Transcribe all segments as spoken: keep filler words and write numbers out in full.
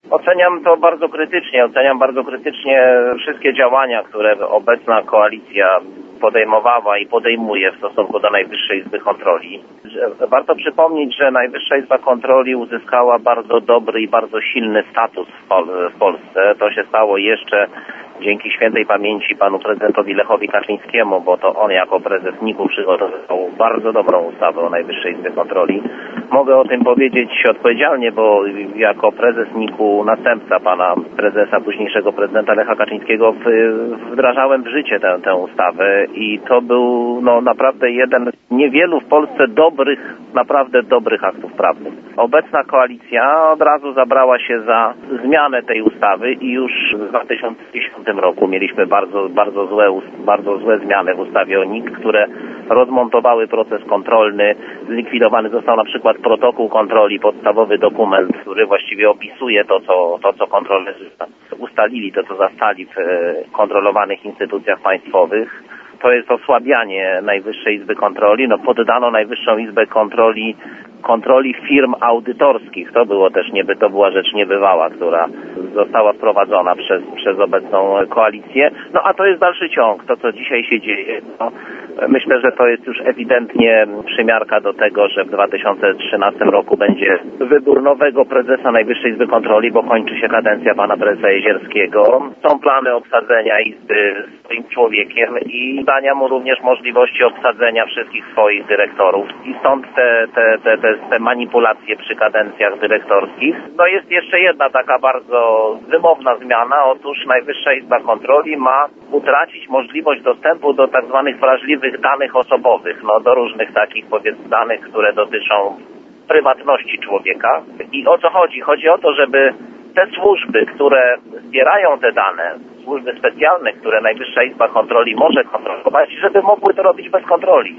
Oceniam to bardzo krytycznie. Oceniam bardzo krytycznie wszystkie działania, które obecna koalicja podejmowała i podejmuje w stosunku do Najwyższej Izby Kontroli. Warto przypomnieć, że Najwyższa Izba Kontroli uzyskała bardzo dobry i bardzo silny status w, Pol- w Polsce. To się stało jeszcze dzięki świętej pamięci panu prezydentowi Lechowi Kaczyńskiemu, bo to on jako prezes N I K-u przygotował bardzo dobrą ustawę o Najwyższej Izbie Kontroli. Mogę o tym powiedzieć odpowiedzialnie, bo jako prezes N I K-u, następca pana prezesa, późniejszego prezydenta Lecha Kaczyńskiego, wdrażałem w życie tę, tę ustawę i to był no, naprawdę jeden z niewielu w Polsce dobrych, naprawdę dobrych aktów prawnych. Obecna koalicja od razu zabrała się za zmianę tej ustawy i już w dwa tysiące dziesiątym roku mieliśmy bardzo, bardzo złe, bardzo złe zmiany w ustawie o N I K, które rozmontowały proces kontrolny. Zlikwidowany został na przykład protokół kontroli, podstawowy dokument, który właściwie opisuje to, co, to, co kontrolerzy ustalili, to, co zastali w kontrolowanych instytucjach państwowych. To jest osłabianie Najwyższej Izby Kontroli. No, poddano Najwyższą Izbę Kontroli kontroli firm audytorskich. To było też nieby, to była rzecz niebywała, która została wprowadzona przez, przez obecną koalicję. No a to jest dalszy ciąg. To, co dzisiaj się dzieje, no, myślę, że to jest już ewidentnie przymiarka do tego, że w dwa tysiące trzynastym roku będzie wybór nowego prezesa Najwyższej Izby Kontroli, bo kończy się kadencja pana prezesa Jezierskiego. Są plany obsadzenia Izby swoim człowiekiem i dania mu również możliwości obsadzenia wszystkich swoich dyrektorów. I stąd te, te, te, te, te manipulacje przy kadencjach dyrektorskich. No jest jeszcze jedna taka bardzo wymowna zmiana. Otóż Najwyższa Izba Kontroli ma utracić możliwość dostępu do tak zwanych wrażliwych danych osobowych, no do różnych takich, powiedzmy, danych, które dotyczą prywatności człowieka. I o co chodzi? Chodzi o to, żeby te służby, które zbierają te dane, służby specjalne, które Najwyższa Izba Kontroli może kontrolować, żeby mogły to robić bez kontroli.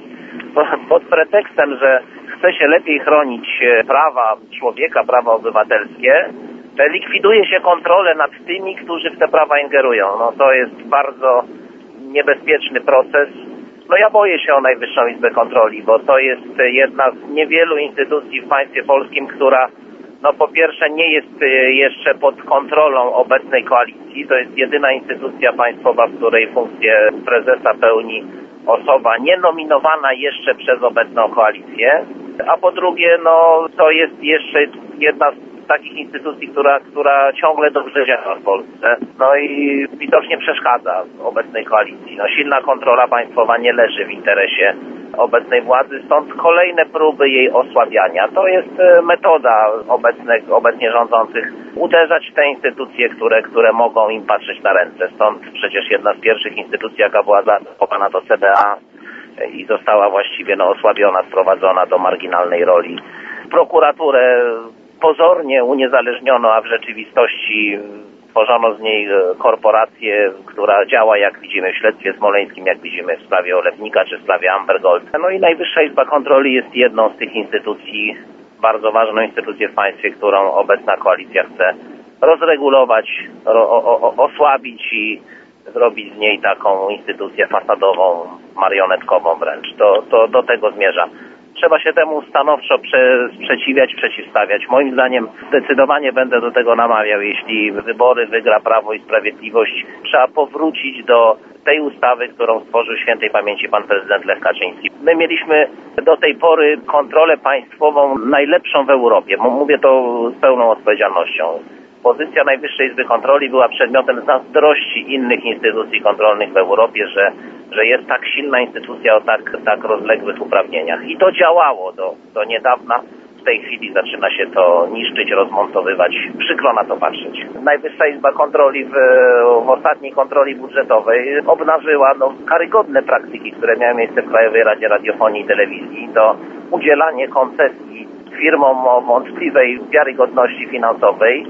Pod pretekstem, że chce się lepiej chronić prawa człowieka, prawa obywatelskie, likwiduje się kontrolę nad tymi, którzy w te prawa ingerują. No to jest bardzo niebezpieczny proces. No ja boję się o Najwyższą Izbę Kontroli, bo to jest jedna z niewielu instytucji w państwie polskim, która no po pierwsze nie jest jeszcze pod kontrolą obecnej koalicji. To jest jedyna instytucja państwowa, w której funkcję prezesa pełni osoba nienominowana jeszcze przez obecną koalicję. A po drugie, no to jest jeszcze jedna z takich instytucji, która, która ciągle dobrze działa w Polsce. No i widocznie przeszkadza obecnej koalicji. No silna kontrola państwowa nie leży w interesie obecnej władzy, stąd kolejne próby jej osłabiania. To jest metoda obecnych, obecnie rządzących uderzać w te instytucje, które, które mogą im patrzeć na ręce. Stąd przecież jedna z pierwszych instytucji, jaka była zaatakowana, to C B A i została właściwie no, osłabiona, sprowadzona do marginalnej roli. Prokuraturę pozornie uniezależniono, a w rzeczywistości tworzono z niej korporację, która działa, jak widzimy w śledztwie smoleńskim, jak widzimy w sprawie Olewnika czy w sprawie Amber Gold. No i Najwyższa Izba Kontroli jest jedną z tych instytucji, bardzo ważną instytucję w państwie, którą obecna koalicja chce rozregulować, ro, o, o, osłabić i zrobić z niej taką instytucję fasadową, marionetkową wręcz. To, to do tego zmierza. Trzeba się temu stanowczo prze, sprzeciwiać, przeciwstawiać. Moim zdaniem zdecydowanie będę do tego namawiał. Jeśli wybory wygra Prawo i Sprawiedliwość, trzeba powrócić do tej ustawy, którą stworzył świętej pamięci pan prezydent Lech Kaczyński. My mieliśmy do tej pory kontrolę państwową najlepszą w Europie. Mówię to z pełną odpowiedzialnością. Pozycja Najwyższej Izby Kontroli była przedmiotem zazdrości innych instytucji kontrolnych w Europie, że, że jest tak silna instytucja o tak, tak rozległych uprawnieniach. I to działało do, do niedawna. W tej chwili zaczyna się to niszczyć, rozmontowywać. Przykro na to patrzeć. Najwyższa Izba Kontroli w, w ostatniej kontroli budżetowej obnażyła no, karygodne praktyki, które miały miejsce w Krajowej Radzie Radiofonii i Telewizji. To udzielanie koncesji firmom o wątpliwej wiarygodności finansowej,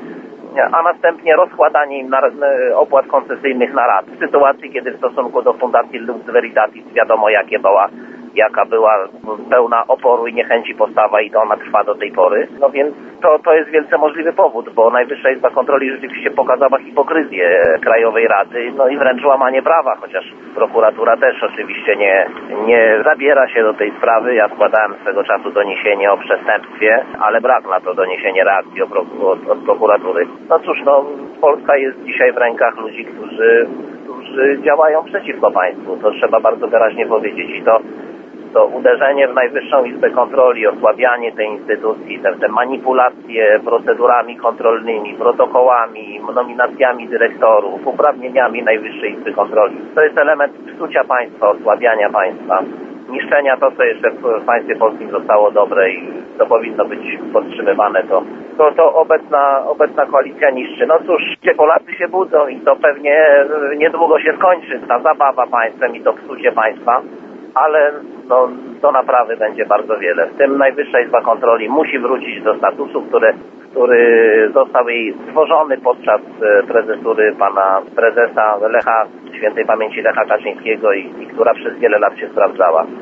a następnie rozkładanie im na, opłat koncesyjnych na lat. W sytuacji, kiedy w stosunku do Fundacji Lux Veritatis wiadomo, jakie była, jaka była pełna oporu i niechęci postawa i to ona trwa do tej pory. No więc to, to jest wielce możliwy powód, bo Najwyższa Izba Kontroli rzeczywiście pokazała hipokryzję Krajowej Rady, no i wręcz łamanie prawa, chociaż prokuratura też oczywiście nie, nie zabiera się do tej sprawy. Ja składałem swego czasu doniesienie o przestępstwie, ale brak na to doniesienie reakcji od, od, od prokuratury. No cóż, no Polska jest dzisiaj w rękach ludzi, którzy, którzy działają przeciwko państwu. To trzeba bardzo wyraźnie powiedzieć i to to uderzenie w Najwyższą Izbę Kontroli, osłabianie tej instytucji, te, te manipulacje procedurami kontrolnymi, protokołami, nominacjami dyrektorów, uprawnieniami Najwyższej Izby Kontroli. To jest element psucia państwa, osłabiania państwa, niszczenia to, co jeszcze w państwie polskim zostało dobre i to powinno być podtrzymywane. To, to, to obecna, obecna koalicja niszczy. No cóż, gdzie Polacy się budzą i to pewnie niedługo się skończy ta zabawa państwem i to psucie państwa. Ale no, do naprawy będzie bardzo wiele. W tym Najwyższa Izba Kontroli musi wrócić do statusu, który, który został jej stworzony podczas prezesury pana prezesa Lecha, świętej pamięci Lecha Kaczyńskiego i, i która przez wiele lat się sprawdzała.